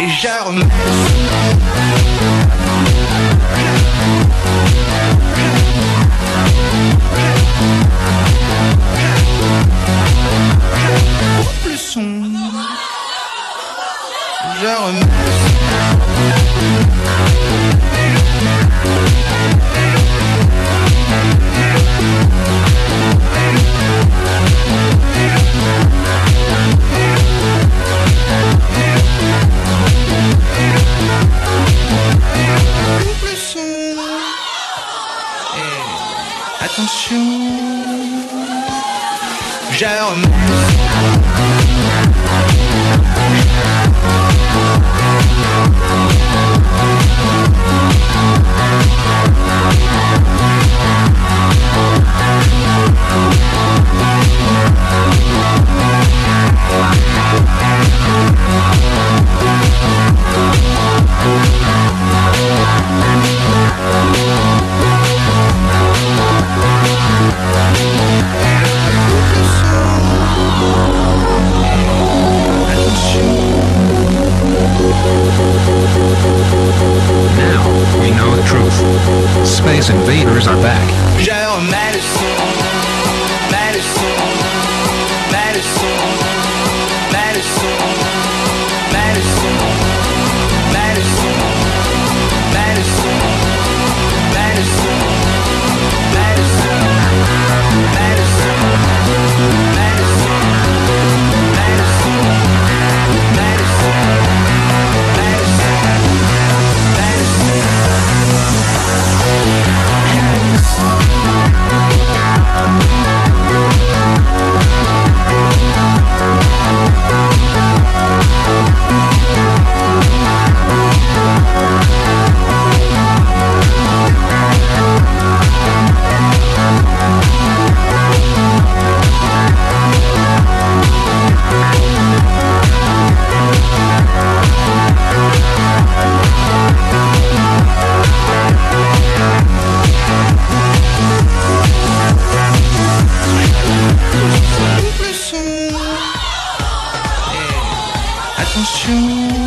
et je remets. Plus sombre, je remets. Plus sombre. Et attention, je remets. Now we know the truth. Space invaders are back. Je remets le son, mets le son, mets le son, mets le son, mets le son, mets le son, mets le son, mets le son, mets le son, mets le son, mets le son, mets le son, mets le son, mets le son. Attention.